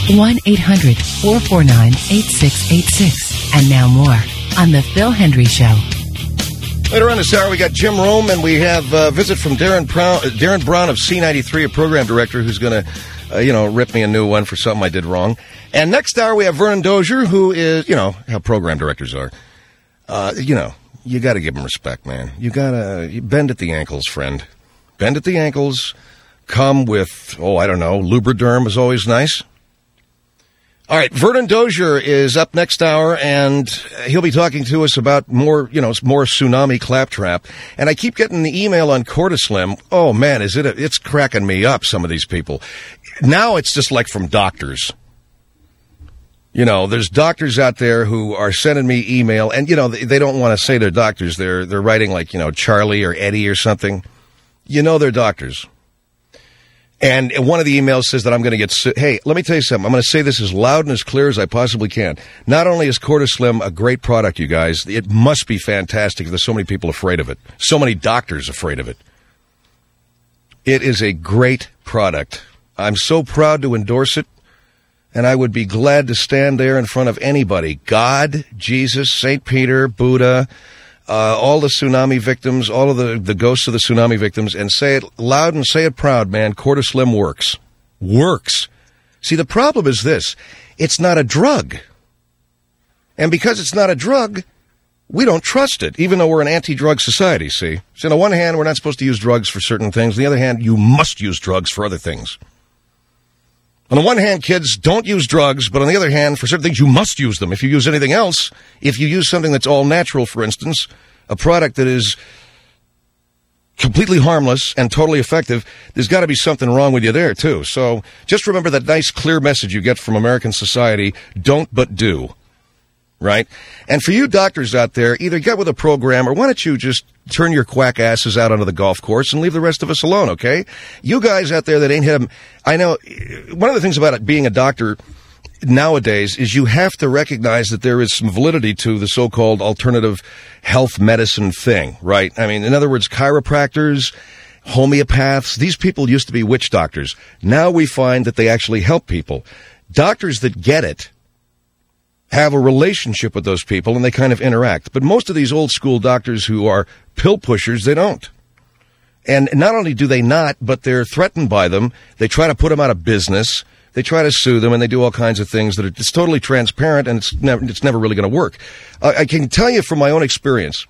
1-800-449-8686. And now more on The Phil Hendrie Show. Later on this hour, we got Jim Rome, and we have a visit from Darren Brown of C93, a program director who's going to, rip me a new one for something I did wrong. And next hour, we have Vernon Dozier, who is, how program directors are. You got to give him respect, man. You bend at the ankles, friend. Bend at the ankles. Come with, Lubriderm is always nice. All right, Vernon Dozier is up next hour, and he'll be talking to us about more tsunami claptrap. And I keep getting the email on Cortislim. Oh, man, it's cracking me up, some of these people. Now it's just like from doctors. There's doctors out there who are sending me email, and, they don't want to say they're doctors. They're writing like, Charlie or Eddie or something. They're doctors. And one of the emails says that I'm going to get hey, let me tell you something. I'm going to say this as loud and as clear as I possibly can. Not only is Cortislim a great product, you guys, it must be fantastic. There's so many people afraid of it. So many doctors afraid of it. It is a great product. I'm so proud to endorse it, and I would be glad to stand there in front of anybody. God, Jesus, St. Peter, Buddha, all the tsunami victims, all of the ghosts of the tsunami victims, and say it loud and say it proud, man. Cortislim works. Works. See, the problem is this. It's not a drug. And because it's not a drug, we don't trust it, even though we're an anti-drug society, see? So on the one hand, we're not supposed to use drugs for certain things. On the other hand, you must use drugs for other things. On the one hand, kids, don't use drugs, but on the other hand, for certain things, you must use them. If you use anything else, if you use something that's all natural, for instance, a product that is completely harmless and totally effective, there's got to be something wrong with you there, too. So just remember that nice, clear message you get from American society, don't but do. Right? And for you doctors out there, either get with a program, or why don't you just turn your quack asses out onto the golf course and leave the rest of us alone, okay? You guys out there that ain't hit them, I know, one of the things about it being a doctor nowadays is you have to recognize that there is some validity to the so-called alternative health medicine thing, right? I mean, in other words, chiropractors, homeopaths, these people used to be witch doctors. Now we find that they actually help people. Doctors that get it have a relationship with those people, and they kind of interact. But most of these old school doctors who are pill pushers, they don't. And not only do they not, but they're threatened by them. They try to put them out of business. They try to sue them, and they do all kinds of things that are just totally transparent, and it's never really going to work. I can tell you from my own experience,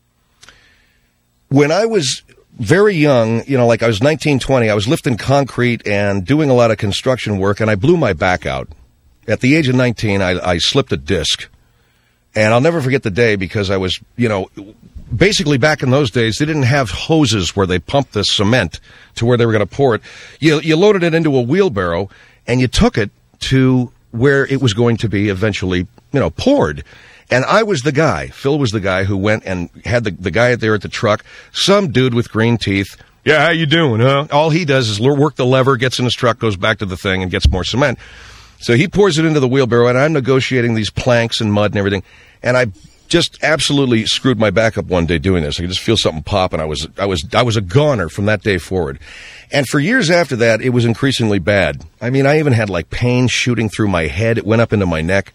when I was very young, like I was 19, 20, I was lifting concrete and doing a lot of construction work, and I blew my back out. At the age of 19, I slipped a disc, and I'll never forget the day because I was, basically back in those days, they didn't have hoses where they pumped the cement to where they were going to pour it. You loaded it into a wheelbarrow, and you took it to where it was going to be eventually, poured. And I was the guy, Phil was the guy who went and had the guy there at the truck, some dude with green teeth. Yeah, how you doing, huh? All he does is work the lever, gets in his truck, goes back to the thing, and gets more cement. So he pours it into the wheelbarrow, and I'm negotiating these planks and mud and everything. And I just absolutely screwed my back up one day doing this. I could just feel something pop, and I was a goner from that day forward. And for years after that, it was increasingly bad. I mean, I even had like pain shooting through my head. It went up into my neck.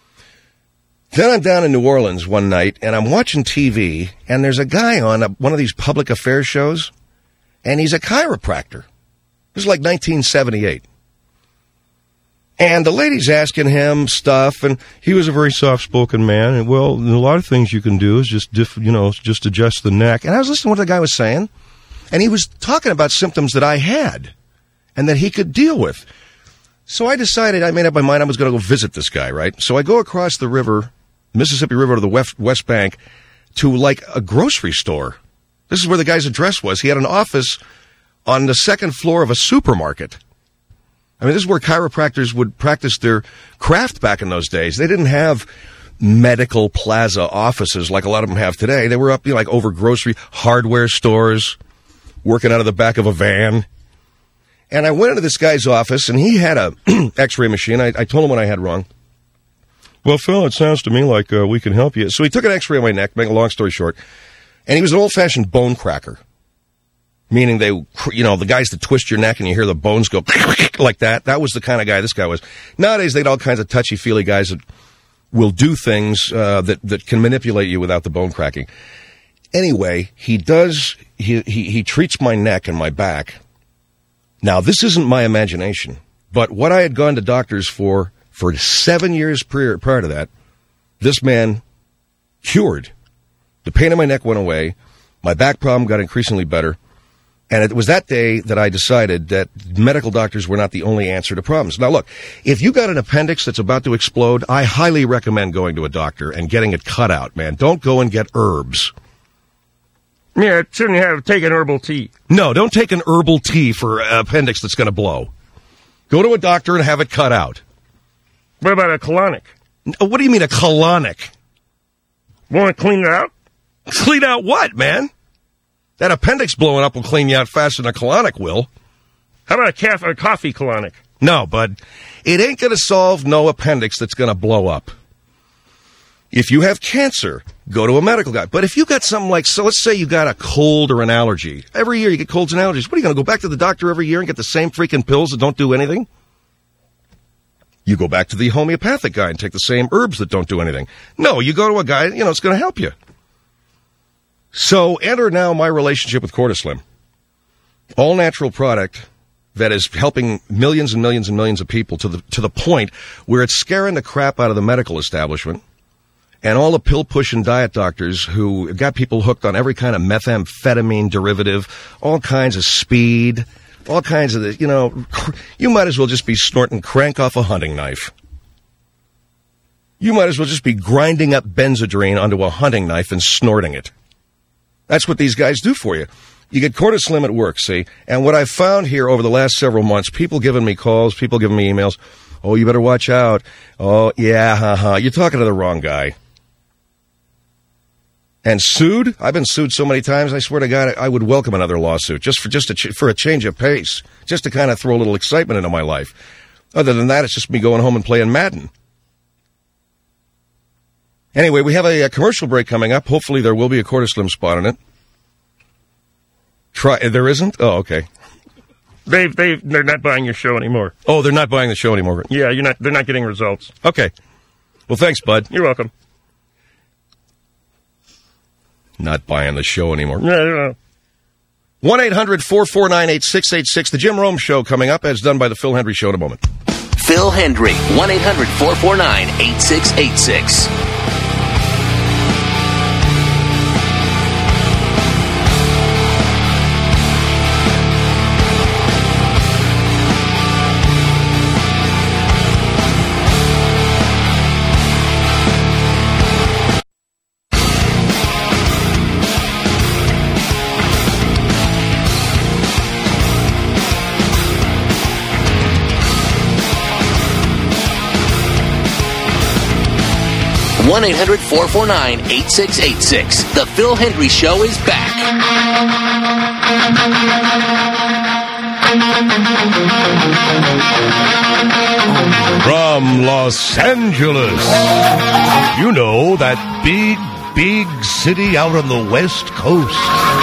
Then I'm down in New Orleans one night, and I'm watching TV, and there's a guy on one of these public affairs shows, and he's a chiropractor. This is like 1978. And the lady's asking him stuff, and he was a very soft-spoken man. And, well, a lot of things you can do is just adjust the neck. And I was listening to what the guy was saying, and he was talking about symptoms that I had and that he could deal with. So I decided, I made up my mind I was going to go visit this guy, right? So I go across the river, Mississippi River, to the West Bank, to like a grocery store. This is where the guy's address was. He had an office on the second floor of a supermarket. I mean, this is where chiropractors would practice their craft back in those days. They didn't have medical plaza offices like a lot of them have today. They were up, like over grocery hardware stores, working out of the back of a van. And I went into this guy's office, and he had a x-ray machine. I told him what I had wrong. Well, Phil, it sounds to me like we can help you. So he took an x-ray of my neck, make a long story short, and he was an old-fashioned bone cracker. meaning the guys that twist your neck and you hear the bones go like that. That was the kind of guy this guy was. Nowadays, they had all kinds of touchy-feely guys that will do things that can manipulate you without the bone cracking. Anyway, he treats my neck and my back. Now, this isn't my imagination, but what I had gone to doctors for 7 years prior to that, this man cured. The pain in my neck went away. My back problem got increasingly better. And it was that day that I decided that medical doctors were not the only answer to problems. Now, look, if you got an appendix that's about to explode, I highly recommend going to a doctor and getting it cut out, man. Don't go and get herbs. Yeah, it shouldn't have taken herbal tea. No, don't take an herbal tea for an appendix that's going to blow. Go to a doctor and have it cut out. What about a colonic? What do you mean a colonic? Want to clean it out? Clean out what, man? That appendix blowing up will clean you out faster than a colonic will. How about a coffee colonic? No, bud. It ain't going to solve no appendix that's going to blow up. If you have cancer, go to a medical guy. But if you got something like, so let's say you got a cold or an allergy. Every year you get colds and allergies. What, are you going to go back to the doctor every year and get the same freaking pills that don't do anything? You go back to the homeopathic guy and take the same herbs that don't do anything. No, you go to a guy, it's going to help you. So enter now my relationship with Cortislim. All-natural product that is helping millions and millions and millions of people to the point where it's scaring the crap out of the medical establishment and all the pill-pushing diet doctors who got people hooked on every kind of methamphetamine derivative, all kinds of speed, all kinds of, you might as well just be snorting crank off a hunting knife. You might as well just be grinding up Benzedrine onto a hunting knife and snorting it. That's what these guys do for you. You get Cortislim at work, see? And what I've found here over the last several months, people giving me calls, people giving me emails, oh, you better watch out. Oh, yeah, you're talking to the wrong guy. And sued? I've been sued so many times, I swear to God, I would welcome another lawsuit just for a change of pace, just to kind of throw a little excitement into my life. Other than that, it's just me going home and playing Madden. Anyway, we have a commercial break coming up. Hopefully there will be a Cortislim spot in it. There isn't? Oh, okay. They're not buying your show anymore. Oh, they're not buying the show anymore. Yeah, they're not getting results. Okay. Well, thanks, bud. You're welcome. Not buying the show anymore. No. 1-800-449-8686. The Jim Rome Show coming up, as done by the Phil Hendry Show in a moment. Phil Hendry, 1-800-449-8686. 1-800-449-8686. The Phil Hendry Show is back. From Los Angeles, you know, that big city out on the West Coast.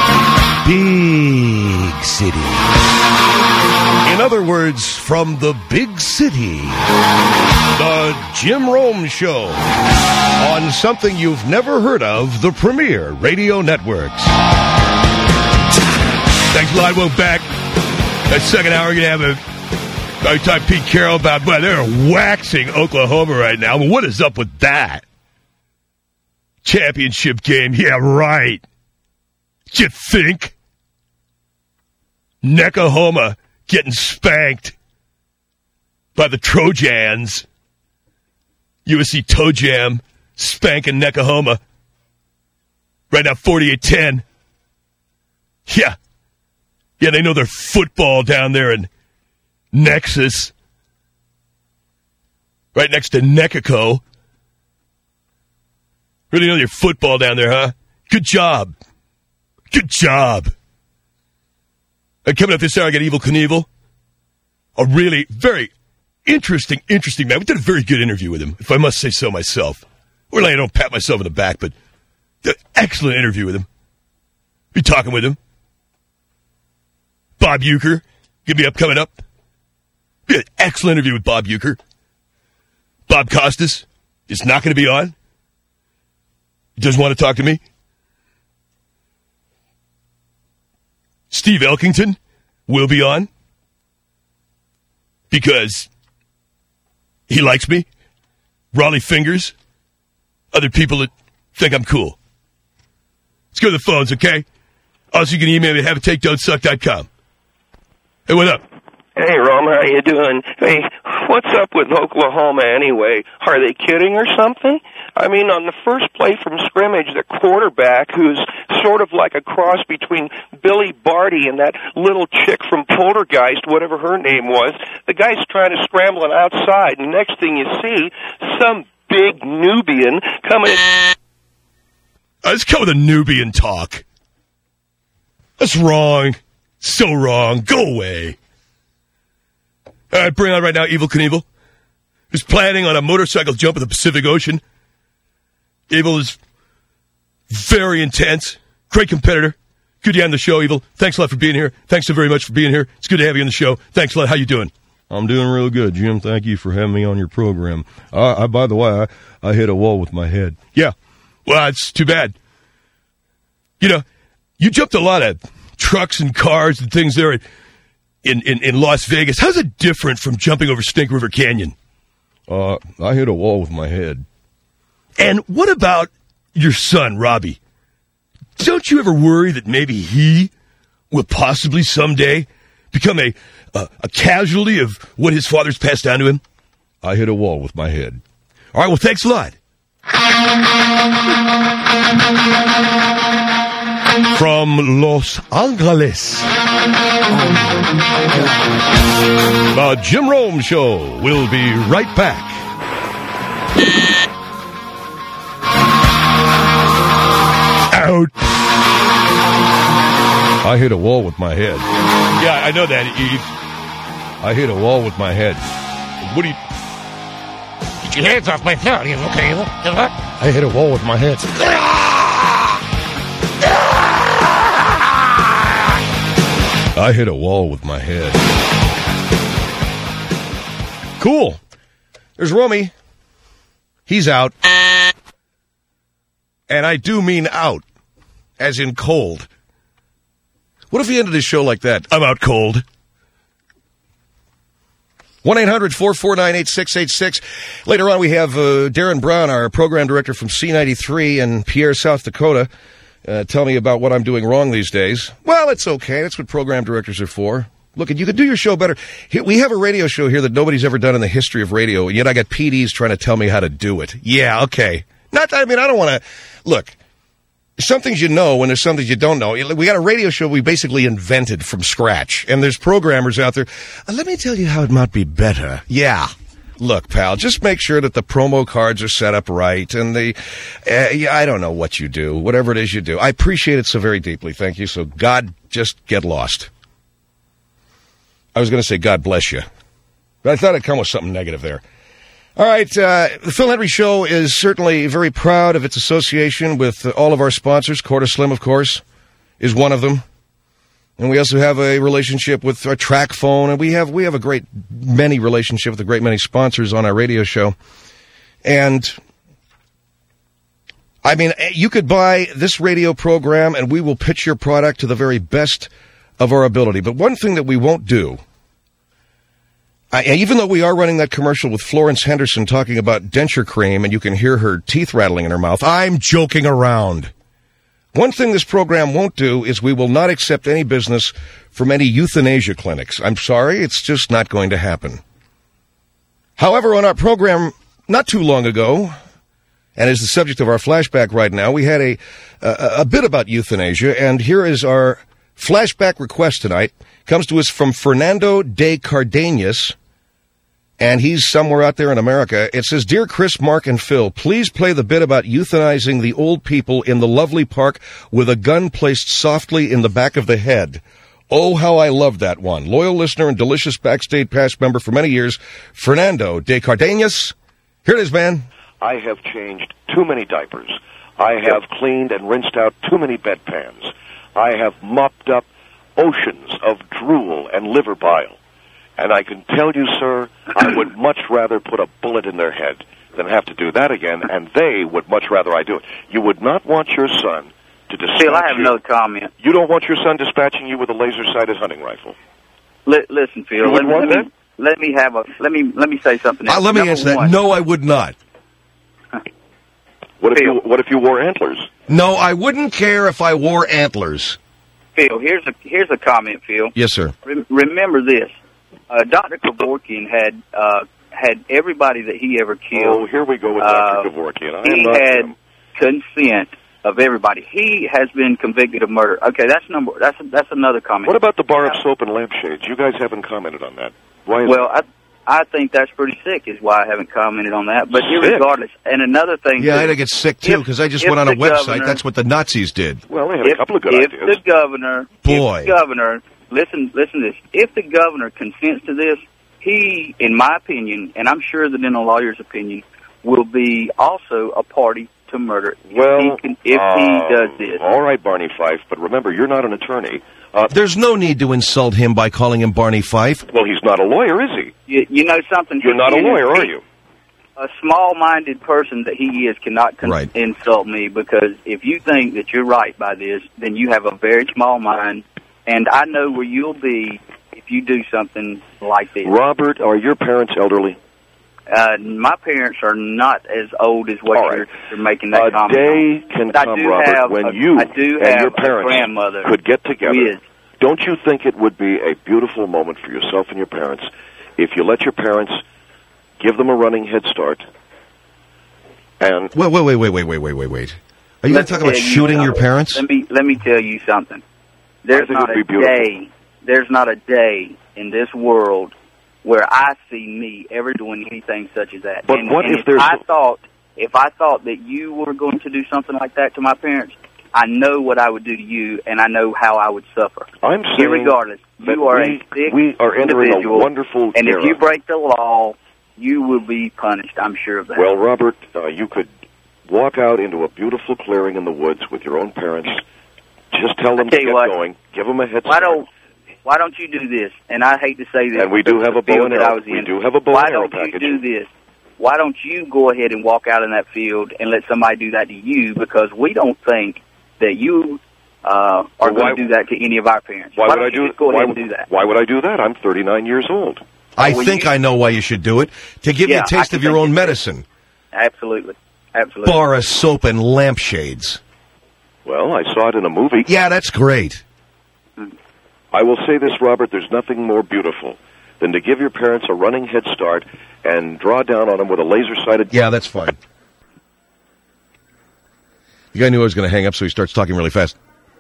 Big city. In other words, from the big city, the Jim Rome Show, on something you've never heard of, the Premier Radio Networks. Thanks a lot. We're back. That second hour, we're going to have I talked to Pete Carroll about, but they're waxing Oklahoma right now. Well, what is up with that? Championship game. Yeah, right. You think? Necahoma getting spanked by the Trojans. USC Toe Jam spanking Necahoma. Right now, 48-10. Yeah. Yeah, they know their football down there in Nexus. Right next to Necaco. Really know your football down there, huh? Good job. Good job. And coming up this hour, I got Evel Knievel. A really, very interesting man. We did a very good interview with him, if I must say so myself. Really, I don't pat myself on the back, but did an excellent interview with him. Be talking with him. Bob Uecker. Give me up coming up. Be an excellent interview with Bob Uecker. Bob Costas is not going to be on. He doesn't want to talk to me. Steve Elkington will be on because he likes me. Raleigh Fingers. Other people that think I'm cool. Let's go to the phones, okay? Also, you can email me at haveatakedon'tsuck.com. Hey, what up? Hey, Rom, how you doing? Hey, what's up with Oklahoma anyway? Are they kidding or something? I mean, on the first play from scrimmage, the quarterback, who's sort of like a cross between Billy Barty and that little chick from Poltergeist, whatever her name was, the guy's trying to scramble it outside, and next thing you see, some big Nubian coming in. Let's go with a Nubian talk. That's wrong. So wrong. Go away. All right, bring on right now Evel Knievel, who's planning on a motorcycle jump in the Pacific Ocean. Evel is very intense. Great competitor. Good to have you on the show, Evel. Thanks a lot for being here. Thanks so very much for being here. It's good to have you on the show. Thanks a lot. How you doing? I'm doing real good, Jim. Thank you for having me on your program. By the way, I hit a wall with my head. Yeah. Well, it's too bad. You know, you jumped a lot of trucks and cars and things there in Las Vegas. How's it different from jumping over Snake River Canyon? I hit a wall with my head. And what about your son, Robbie? Don't you ever worry that maybe he will possibly someday become a casualty of what his father's passed down to him? I hit a wall with my head. All right, well, thanks a lot. From Los Angeles, the Jim Rome Show will be right back. Out. I hit a wall with my head. Yeah, I know that, Eve. I hit a wall with my head. What do you... Get your hands off my throat, you okay? I hit a wall with my head. I hit a wall with my head. Cool. There's Romy. He's out. And I do mean out, as in cold. What if he ended his show like that? I'm out cold. 1-800-449-8686. Later on, we have Darren Brown, our program director from C93 in Pierre, South Dakota. Tell me about what I'm doing wrong these days. Well, it's okay. That's what program directors are for. Look, you could do your show better. We have a radio show here that nobody's ever done in the history of radio, and yet I got PDs trying to tell me how to do it. Yeah, okay. I don't want to... Look, there's some things you know and there's some things you don't know. We got a radio show we basically invented from scratch, and there's programmers out there. Let me tell you how it might be better. Yeah. Look, pal, just make sure that the promo cards are set up right, and I don't know what you do, whatever it is you do. I appreciate it so very deeply, thank you. So God, just get lost. I was going to say God bless you, but I thought I'd come with something negative there. All right, the Phil Hendrie Show is certainly very proud of its association with all of our sponsors. Quarter Slim, of course, is one of them. And we also have a relationship with our track phone, and we have a great many relationship with a great many sponsors on our radio show. And, I mean, you could buy this radio program, and we will pitch your product to the very best of our ability. But one thing that we won't do, even though we are running that commercial with Florence Henderson talking about denture cream, and you can hear her teeth rattling in her mouth, I'm joking around. One thing this program won't do is we will not accept any business from any euthanasia clinics. I'm sorry, it's just not going to happen. However, on our program not too long ago, and as the subject of our flashback right now, we had a bit about euthanasia, and here is our flashback request tonight. Comes to us from Fernando de Cardenas, and he's somewhere out there in America. It says, Dear Chris, Mark, and Phil, please play the bit about euthanizing the old people in the lovely park with a gun placed softly in the back of the head. Oh, how I love that one. Loyal listener and delicious Backstage Pass member for many years, Fernando de Cardenas. Here it is, man. I have changed too many diapers. I have cleaned and rinsed out too many bedpans. I have mopped up oceans of drool and liver bile. And I can tell you, sir, I would much rather put a bullet in their head than have to do that again, and they would much rather I do it. You would not want your son to dispatch Phil, I have you. no comment. You don't want your son dispatching you with a laser-sighted hunting rifle. Listen, Phil. You wouldn't want that? Let me say something else. Let me answer that. No, I would not. What if you wore antlers? No, I wouldn't care if I wore antlers. Phil, here's a comment, Phil. Yes, sir. Remember this. Dr. Kevorkian had everybody that he ever killed. Oh, here we go with Dr. Kevorkian. He had consent of everybody. He has been convicted of murder. Okay, that's another comment. What about the bar of soap and lampshades? You guys haven't commented on that. Why? I think that's pretty sick, is why I haven't commented on that. But irregardless, and another thing... Yeah, I think it's sick, too, because I just went on a website. That's what the Nazis did. Well, they had a couple of good ideas. If the governor, listen to this, if the governor consents to this, he, in my opinion, and I'm sure that in a lawyer's opinion, will be also a party to murder if he does this. All right, Barney Fife, but remember, you're not an attorney. There's no need to insult him by calling him Barney Fife. Well, he's not a lawyer, is he? You know something? You're not a lawyer, are you? A small-minded person that he is cannot insult me, because if you think that you're right by this, then you have a very small mind, and I know where you'll be if you do something like this. Robert, are your parents elderly? My parents are not as old as what you're making that comment. A day can come, Robert, when you and your parents could get together. Don't you think it would be a beautiful moment for yourself and your parents if you let your parents give them a running head start? And wait. Are you going to talk about shooting your parents? Let me tell you something. There's not a day in this world where I see me ever doing anything such as that. But if I thought that you were going to do something like that to my parents, I know what I would do to you, and I know how I would suffer. I'm saying, irregardless, you are a sick we are entering individual, a wonderful and era. If you break the law, you will be punished. I'm sure of that. Well, Robert, you could walk out into a beautiful clearing in the woods with your own parents. Just tell them to get going. Give them a head start. Why don't you do this? And I hate to say this. And we do have a bow and arrow. We do have a bow and arrow package. Why don't you do this? Why don't you go ahead and walk out in that field and let somebody do that to you? Because we don't think that you are going to do that to any of our parents. Why would I do that? Why would I do that? I'm 39 years old. I think I know why you should do it. To give you a taste of your own medicine. Absolutely. Bar of soap and lampshades. Well, I saw it in a movie. Yeah, that's great. I will say this, Robert, there's nothing more beautiful than to give your parents a running head start and draw down on them with a laser-sighted... Yeah, that's fine. The guy knew I was going to hang up, so he starts talking really fast.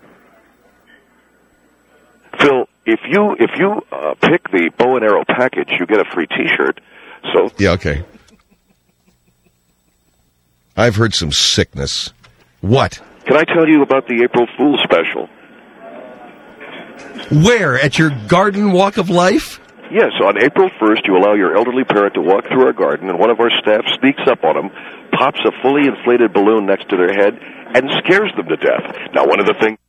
Phil, if you pick the bow and arrow package, you get a free T-shirt. So yeah, okay. I've heard some sickness. What? Can I tell you about the April Fool's special? Where? At your garden walk of life? Yes, on April 1st, you allow your elderly parent to walk through our garden, and one of our staff sneaks up on them, pops a fully inflated balloon next to their head, and scares them to death. Now, one of the things...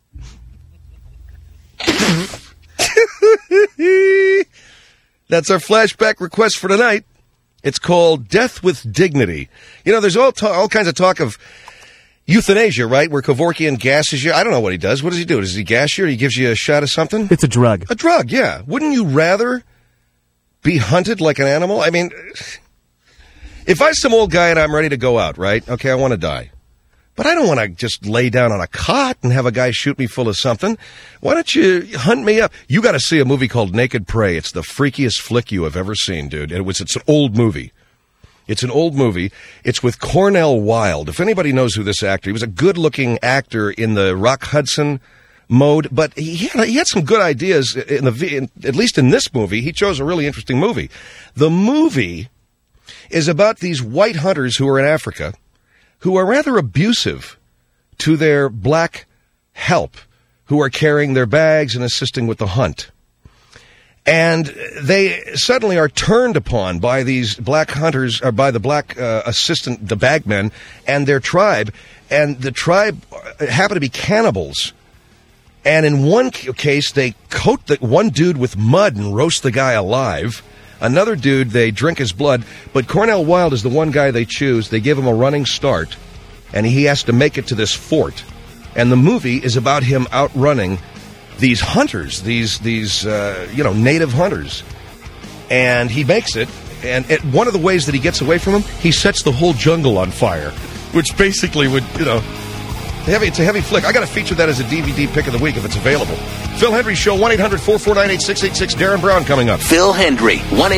That's our flashback request for tonight. It's called Death with Dignity. You know, there's all kinds of talk of euthanasia, right? Where Kevorkian gasses you. I don't know what he does. What does he do? Does he gas you or he gives you a shot of something? It's a drug. A drug, yeah. Wouldn't you rather be hunted like an animal? I mean, if I'm some old guy and I'm ready to go out, right? Okay, I want to die. But I don't want to just lay down on a cot and have a guy shoot me full of something. Why don't you hunt me up? You got to see a movie called Naked Prey. It's the freakiest flick you have ever seen, dude. It's an old movie. It's an old movie. It's with Cornell Wilde. If anybody knows who this actor, he was a good-looking actor in the Rock Hudson mode, but he had some good ideas at least in this movie. He chose a really interesting movie. The movie is about these white hunters who are in Africa who are rather abusive to their black help who are carrying their bags and assisting with the hunt. And they suddenly are turned upon by these black hunters, or by the black assistant, the bagmen, and their tribe. And the tribe happen to be cannibals. And in one case, they coat the one dude with mud and roast the guy alive. Another dude, they drink his blood. But Cornell Wilde is the one guy they choose. They give him a running start, and he has to make it to this fort. And the movie is about him outrunning these hunters, these native hunters. And he makes it. And one of the ways that he gets away from them, he sets the whole jungle on fire, which basically would, it's a heavy flick. I got to feature that as a DVD pick of the week if it's available. Phil Hendry Show, 1-800-449-8686. Darren Brown coming up. Phil Hendry,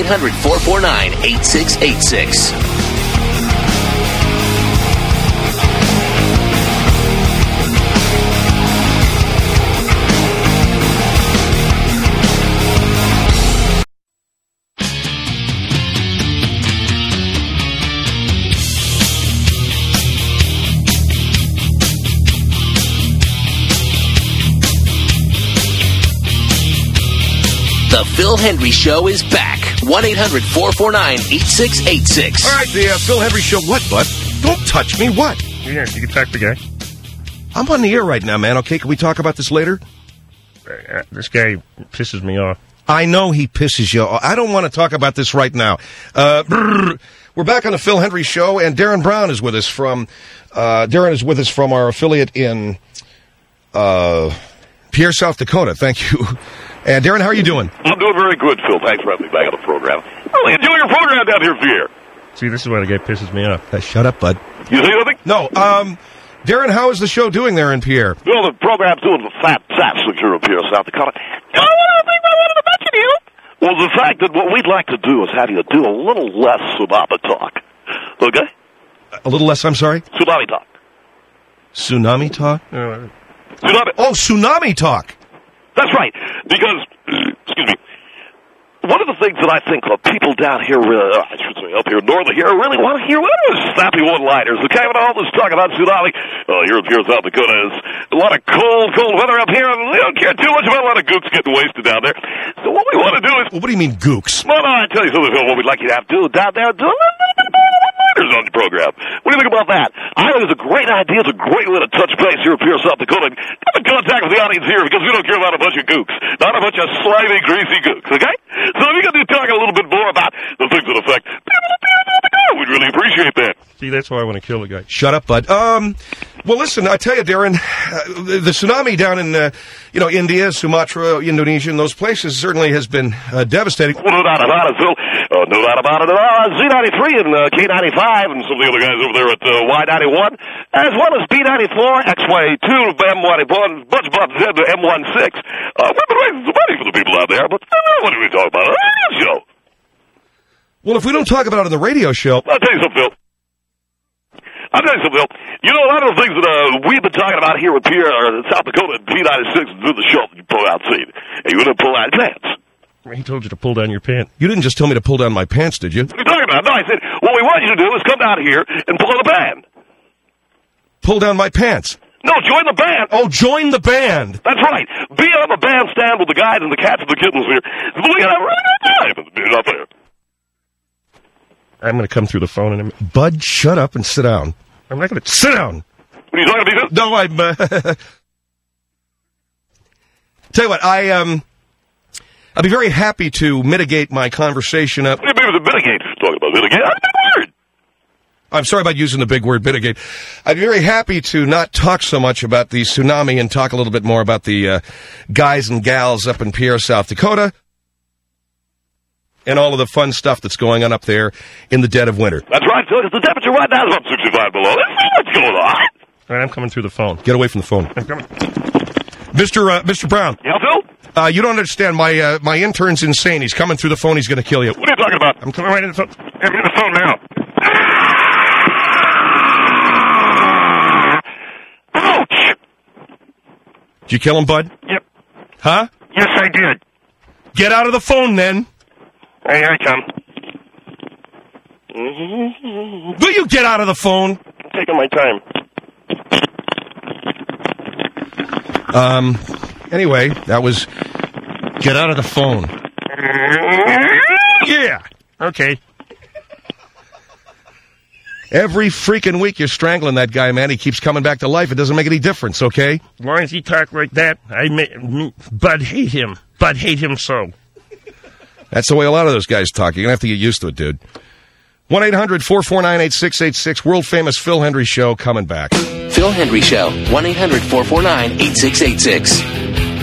1-800-449-8686. The Phil Hendry Show is back. 1-800-449-8686. All right, the Phil Hendry Show. What, bud? Don't touch me. What? Yeah, you can talk to the guy. I'm on the air right now, man. Okay, can we talk about this later? This guy pisses me off. I know he pisses you off. I don't want to talk about this right now. We're back on the Phil Hendry Show, and Darren Brown is with us from our affiliate in Pierre, South Dakota. Thank you. And Darren, how are you doing? I'm doing very good, Phil. Thanks for having me back on the program. Really enjoy your program down here, Pierre. See, this is why the guy pisses me off. Shut up, bud. You see anything? No. Darren, how is the show doing there in Pierre? Well, the program's doing fantastic here in Pierre, South Dakota. You know what I think I wanted to mention to you? Well, the fact that what we'd like to do is have you do a little less tsunami talk. Okay? A little less, I'm sorry? Tsunami talk. Tsunami talk? Tsunami. Oh, tsunami talk. That's right, because, excuse me, one of the things that I think people down here, I should say up here north of here, really want to hear one of those snappy one-liners. Okay, when all this talk about tsunami, here in Pierre, South Dakota, is a lot of cold weather up here, and we don't care too much about a lot of gooks getting wasted down there. So what we want to do is... Well, what do you mean, gooks? Well, no, I tell you something, Phil, what we'd like you to have to do down there, do a little bit more one-liners on the program. What do you think about that? I think it's a great idea. It's a great way to touch base here in Pierre, South Dakota. Come in contact with the audience here, because we don't care about a bunch of gooks. Not a bunch of slimy, greasy gooks, okay? So if you can talk a little bit more about the things that affect people in Pierre, South Dakota, we'd really appreciate that. See, that's why I want to kill the guy. Shut up, bud. Well, listen, I tell you, Darren, the tsunami down in, India, Sumatra, Indonesia, and those places certainly has been devastating. Well, no doubt about it, Phil. No doubt about it. Z93 and K95 and some of the other guys over there at Y91, as well as B94, X-Way 2, M1, bunch of buttons into M16. We've been raising some money for the people out there, but what are we talking about? A radio show. Well, if we don't talk about it on the radio show... I'll tell you something, Phil. You know, a lot of the things that we've been talking about here with Pierre, South Dakota, and P96 and do the show that you pull out seat. And you wouldn't pull out your pants. He told you to pull down your pants. You didn't just tell me to pull down my pants, did you? What are you talking about? No, I said, what we want you to do is come down here and pull in the band. Pull down my pants? No, join the band. Oh, join the band. That's right. Be on the bandstand with the guys and the cats and the kittens here. We're going to have a really good time being up there. I'm going to come through the phone in a minute. Bud, shut up and sit down. I'm not going to sit down. What are you talking to me? No, I'm... Tell you what, I'd be very happy to mitigate my conversation up. What do you mean with mitigate? Talking about mitigate? That's a big word. I'm sorry about using the big word mitigate. I'd be very happy to not talk so much about the tsunami and talk a little bit more about the guys and gals up in Pierre, South Dakota, and all of the fun stuff that's going on up there in the dead of winter. That's right, Phil, because the temperature right now is about 65 below. Let's see what's going on. All right, I'm coming through the phone. Get away from the phone. I'm coming. Mr. Brown. Yeah, Phil? You don't understand. My intern's insane. He's coming through the phone. He's going to kill you. What are you talking about? I'm coming right in the phone. I'm in the phone now. Ouch! Did you kill him, bud? Yep. Huh? Yes, I did. Get out of the phone, then. Here I come. Will you get out of the phone? I'm taking my time. Anyway, that was... Get out of the phone. Yeah. Okay. Every freaking week you're strangling that guy, man. He keeps coming back to life. It doesn't make any difference, okay? As long as he talk like that, Bud hate him. Bud hate him so. That's the way a lot of those guys talk. You're going to have to get used to it, dude. 1-800-449-8686. World-famous Phil Hendry Show coming back. Phil Hendry Show. 1-800-449-8686.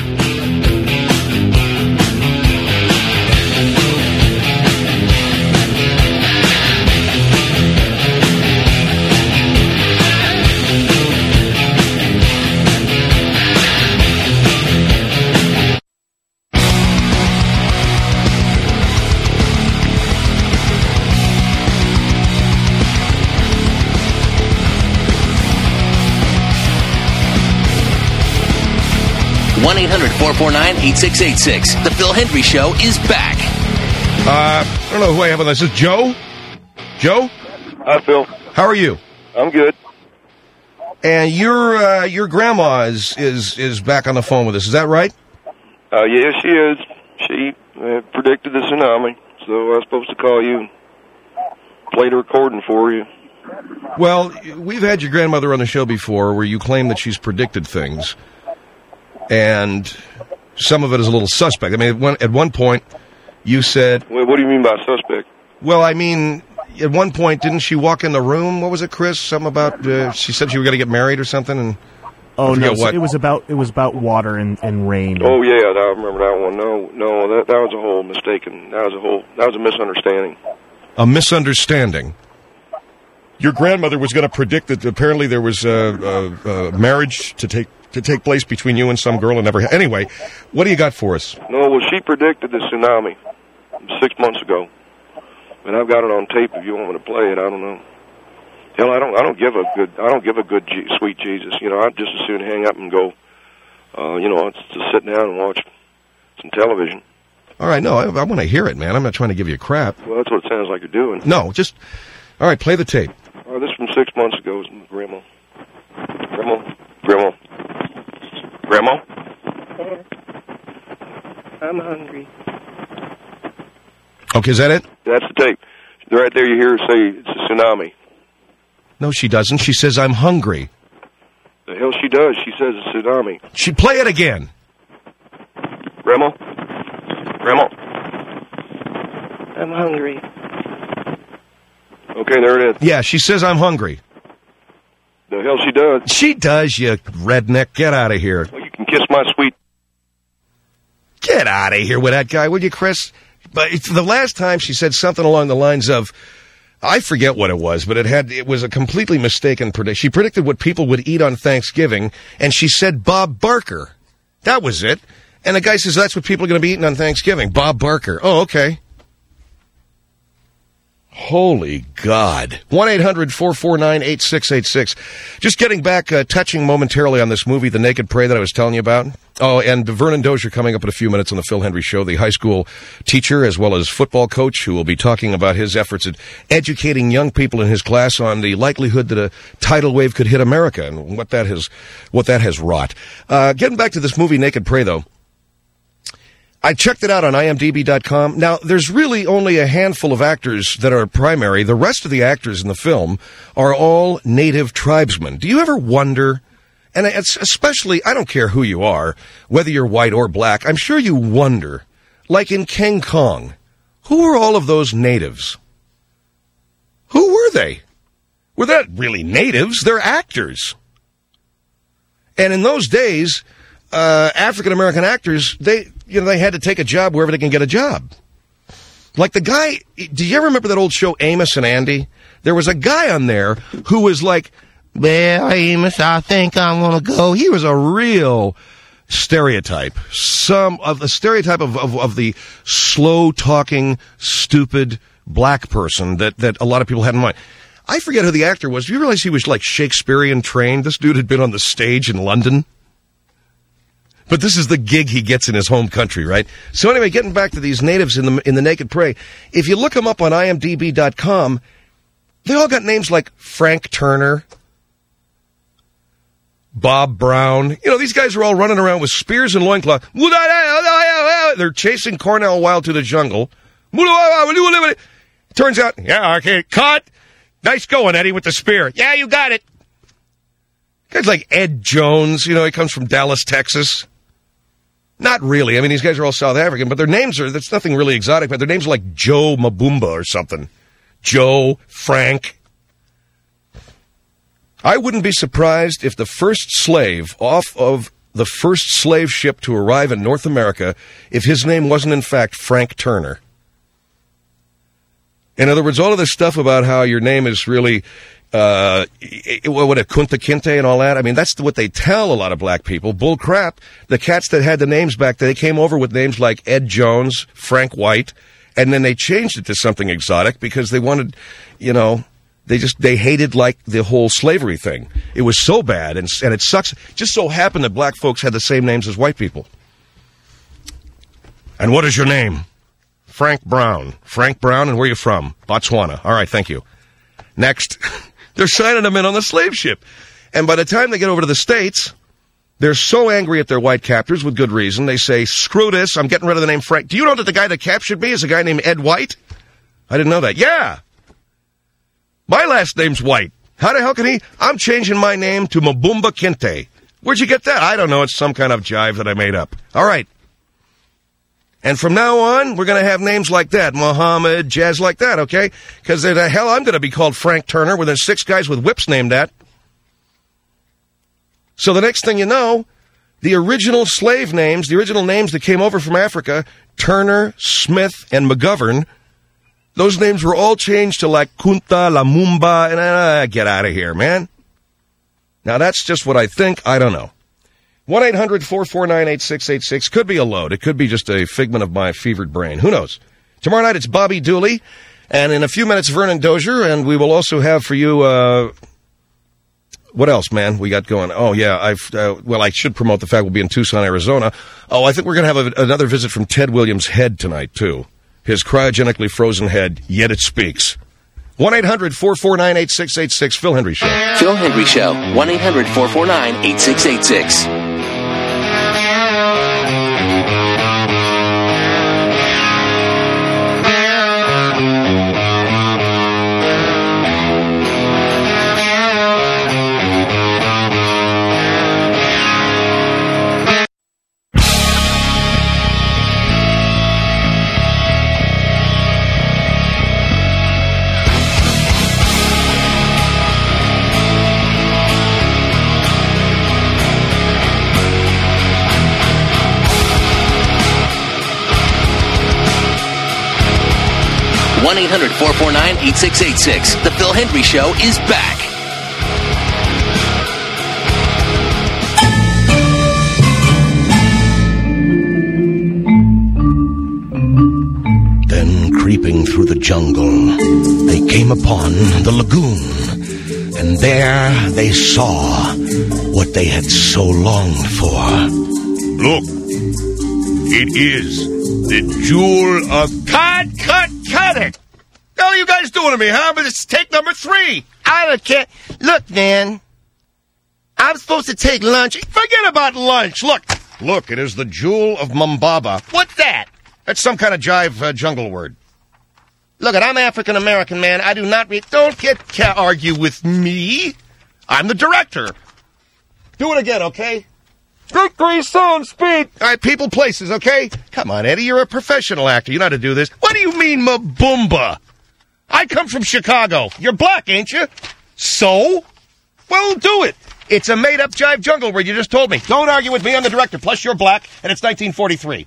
1-800-449-8686. The Phil Hendry Show is back. I don't know who I have on this. Is Joe? Joe? Hi, Phil. How are you? I'm good. And your grandma is back on the phone with us. Is that right? Yeah, she is. She predicted the tsunami, so I was supposed to call you and play the recording for you. Well, we've had your grandmother on the show before where you claim that she's predicted things. And some of it is a little suspect. I mean, at one point, you said... Wait, what do you mean by suspect? Well, I mean, at one point, didn't she walk in the room? What was it, Chris? Something about... she said she was going to get married or something? And oh, no, what. It was about water and rain. Oh, yeah, I remember that one. No, that was a whole mistaken... That was a misunderstanding. A misunderstanding? Your grandmother was going to predict that apparently there was a marriage to take place between you and some girl and never... Anyway, what do you got for us? No, well, she predicted the tsunami 6 months ago. And I've got it on tape if you want me to play it. I don't know. Hell, I don't give a good sweet Jesus. You know, I'd just as soon hang up and go, just sit down and watch some television. All right, no, I want to hear it, man. I'm not trying to give you crap. Well, that's what it sounds like you're doing. No, just... All right, play the tape. Oh, this is from 6 months ago. It was Grandma. Grandma? I'm hungry. Okay, is that it? That's the tape. Right there you hear her say it's a tsunami. No, she doesn't. She says, I'm hungry. The hell she does. She says it's a tsunami. Play it again. Grandma? I'm hungry. Okay, there it is. Yeah, she says, I'm hungry. The hell she does. She does, you redneck. Get out of here. Well, you can kiss my sweet... Get out of here with that guy, would you, Chris? But the last time she said something along the lines of, I forget what it was, but it was a completely mistaken prediction. She predicted what people would eat on Thanksgiving, and she said Bob Barker. That was it. And the guy says, that's what people are going to be eating on Thanksgiving. Bob Barker. Oh, okay. Holy God. 1-800-449-8686. Just getting back, touching momentarily on this movie, The Naked Prey, that I was telling you about. Oh, and Vernon Dozier coming up in a few minutes on the Phil Hendry Show, the high school teacher as well as football coach who will be talking about his efforts at educating young people in his class on the likelihood that a tidal wave could hit America and what that has wrought. Getting back to this movie, Naked Prey, though. I checked it out on IMDb.com. Now, there's really only a handful of actors that are primary. The rest of the actors in the film are all native tribesmen. Do you ever wonder, and it's especially, I don't care who you are, whether you're white or black, I'm sure you wonder, like in King Kong, who were all of those natives? Who were they? Well, they're not really natives, they're actors. And in those days, African-American actors, they had to take a job wherever they can get a job. Like the guy, do you ever remember that old show, Amos and Andy? There was a guy on there who was like, well, Amos, I think I'm going to go. He was a real stereotype. A stereotype of the slow-talking, stupid black person that a lot of people had in mind. I forget who the actor was. Do you realize he was like Shakespearean trained? This dude had been on the stage in London. But this is the gig he gets in his home country, right? So anyway, getting back to these natives in the Naked Prey, if you look them up on IMDb.com, they all got names like Frank Turner, Bob Brown. You know, these guys are all running around with spears and loincloth. They're chasing Cornell Wilde to the jungle. Turns out, cut. Nice going, Eddie, with the spear. Yeah, you got it. Guys like Ed Jones, he comes from Dallas, Texas. Not really. I mean, these guys are all South African, but their names that's nothing really exotic, but their names are like Joe Mabumba or something. Joe, Frank. I wouldn't be surprised if the first slave off of the first slave ship to arrive in North America, if his name wasn't in fact Frank Turner. In other words, all of this stuff about how your name is really, Kunta Kinte and all that, I mean, that's what they tell a lot of black people. Bull crap. The cats that had the names back then, they came over with names like Ed Jones, Frank White, and then they changed it to something exotic because they wanted, they hated like the whole slavery thing. It was so bad, and it sucks. It just so happened that black folks had the same names as white people. And what is your name? Frank Brown. Frank Brown, and where are you from? Botswana. All right, thank you. Next. They're signing them in on the slave ship. And by the time they get over to the States, they're so angry at their white captors with good reason. They say, screw this, I'm getting rid of the name Frank. Do you know that the guy that captured me is a guy named Ed White? I didn't know that. Yeah. My last name's White. How the hell can he? I'm changing my name to Mabumba Kinte. Where'd you get that? I don't know. It's some kind of jive that I made up. All right. And from now on, we're going to have names like that, Muhammad, jazz like that, okay? Because the hell I'm going to be called Frank Turner when there's 6 guys with whips named that. So the next thing you know, the original slave names, the original names that came over from Africa, Turner, Smith, and McGovern, those names were all changed to like Kunta, Lumumba, and get out of here, man. Now that's just what I think. I don't know. 1-800-449-8686. Could be a load. It could be just a figment of my fevered brain. Who knows? Tomorrow night, it's Bobby Dooley. And in a few minutes, Vernon Dozier. And we will also have for you, what else, man, we got going? Oh, yeah, I should promote the fact we'll be in Tucson, Arizona. Oh, I think we're going to have another visit from Ted Williams' head tonight, too. His cryogenically frozen head, yet it speaks. 1-800-449-8686, Phil Hendry Show. Phil Hendry Show, 1-800-449-8686. One 1-800-449-8686. The Phil Hendry Show is back. Then, creeping through the jungle, they came upon the lagoon, and there they saw what they had so longed for. Look, it is the jewel of... Cut it! What the hell are you guys doing to me, huh? But it's take number 3. I don't care. Look, man. I'm supposed to take lunch. Forget about lunch. Look, it is the jewel of Mumbaba. What's that? That's some kind of jive jungle word. Look, I'm African-American, man. I do not read... Don't argue with me. I'm the director. Do it again, okay? Victory sound speed. All right, people, places, okay? Come on, Eddie, you're a professional actor. You know how to do this. What do you mean, Mabumba? I come from Chicago. You're black, ain't you? So? Well, do it. It's a made-up jive jungle word you just told me. Don't argue with me. I'm the director. Plus, you're black, and it's 1943.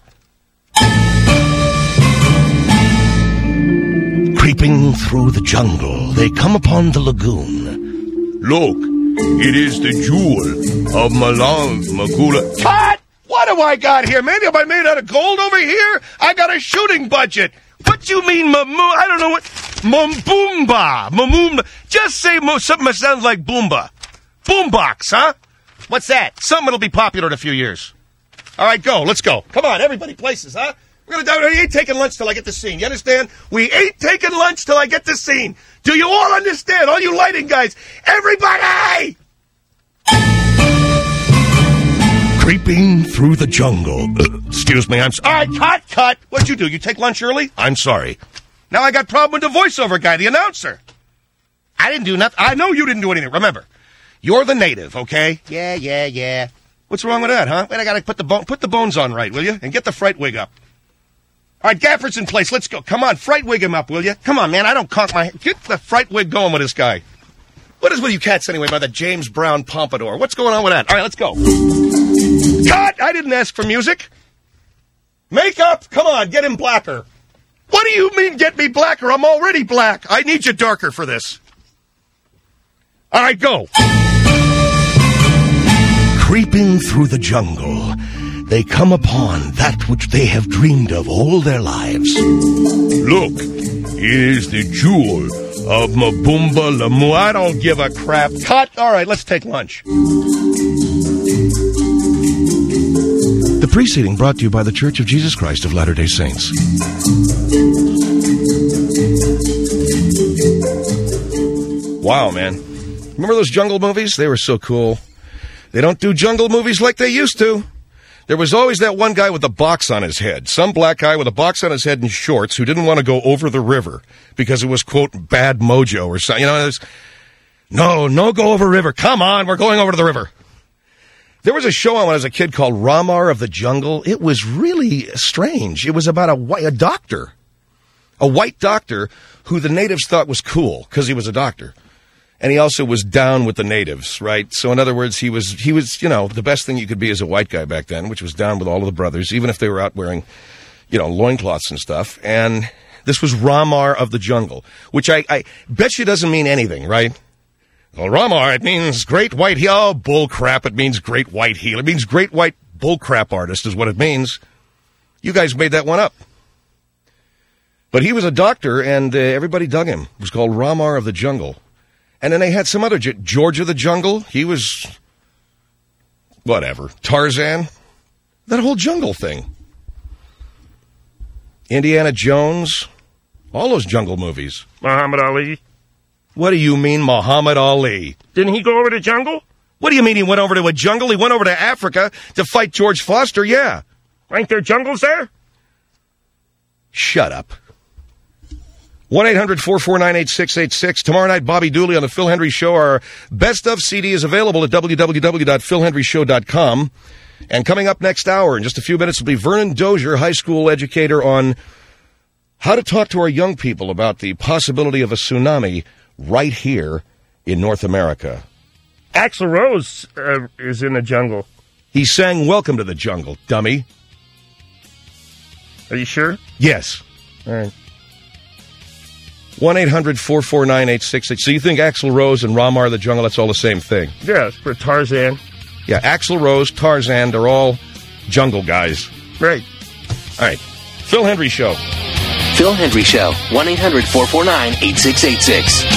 Creeping through the jungle, they come upon the lagoon. Look, it is the jewel of Malang Makula. Cut! What do I got here, man? Am I made out of gold over here? I got a shooting budget. What you mean, I don't know what... Mambumba. Mamumba. Just say something that sounds like boomba. Boombox, huh? What's that? Something that'll be popular in a few years. All right, go. Let's go. Come on, everybody, places, huh? We're gonna die. We ain't taking lunch till I get the scene. You understand? We ain't taking lunch till I get the scene. Do you all understand? All you lighting guys. Everybody! Creeping through the jungle. Excuse me, I'm sorry. All right, cut. What'd you do? You take lunch early? I'm sorry. Now I got problem with the voiceover guy, the announcer. I didn't do nothing. I know you didn't do anything. Remember, you're the native, okay? Yeah. What's wrong with that, huh? Wait, I gotta put the bones on right, will you? And get the fright wig up. All right, Gaffer's in place. Let's go. Come on, fright wig him up, will you? Come on, man. I don't conk my head. Get the fright wig going with this guy. What is with you cats anyway by the James Brown pompadour? What's going on with that? All right, let's go. Cut! I didn't ask for music. Makeup! Come on, get him blacker. What do you mean get me blacker? I'm already black. I need you darker for this. All right, go. Creeping through the jungle, they come upon that which they have dreamed of all their lives. Look, it is the jewel of Mabumba Lamu. I don't give a crap. Cut. All right, let's take lunch. The preceding brought to you by the Church of Jesus Christ of Latter-day Saints. Wow, man. Remember those jungle movies? They were so cool. They don't do jungle movies like they used to. There was always that one guy with a box on his head. Some black guy with a box on his head and shorts who didn't want to go over the river because it was, quote, bad mojo or something. You know, no, go over river. Come on, we're going over to the river. There was a show on when I was a kid called Ramar of the Jungle. It was really strange. It was about a doctor. A white doctor who the natives thought was cool because he was a doctor. And he also was down with the natives, right? So in other words, he was, the best thing you could be as a white guy back then, which was down with all of the brothers, even if they were out wearing, loincloths and stuff. And this was Ramar of the Jungle, which I bet you doesn't mean anything, right? Well, Ramar, it means great white heel. Oh, bull crap, it means great white heel. It means great white bull crap artist is what it means. You guys made that one up. But he was a doctor, and everybody dug him. It was called Ramar of the Jungle. And then they had some other, George of the Jungle. He was, whatever, Tarzan. That whole jungle thing. Indiana Jones. All those jungle movies. Muhammad Ali. What do you mean, Muhammad Ali? Didn't he go over to jungle? What do you mean he went over to a jungle? He went over to Africa to fight George Foster, yeah. Ain't there jungles there? Shut up. 1-800-449-8686. Tomorrow night, Bobby Dooley on the Phil Hendry Show. Our best of CD is available at www.philhendryshow.com. And coming up next hour, in just a few minutes, will be Vernon Dozier, high school educator, on how to talk to our young people about the possibility of a tsunami right here in North America. Axl Rose is in the jungle. He sang Welcome to the Jungle, dummy. Are you sure? Yes. All right. 1-800-449-8686. So you think Axl Rose and Ramar the Jungle, that's all the same thing? Yeah, it's for Tarzan. Yeah, Axl Rose, Tarzan, they're all jungle guys. Right. All right. Phil Hendry Show. Phil Hendry Show. 1-800-449-8686.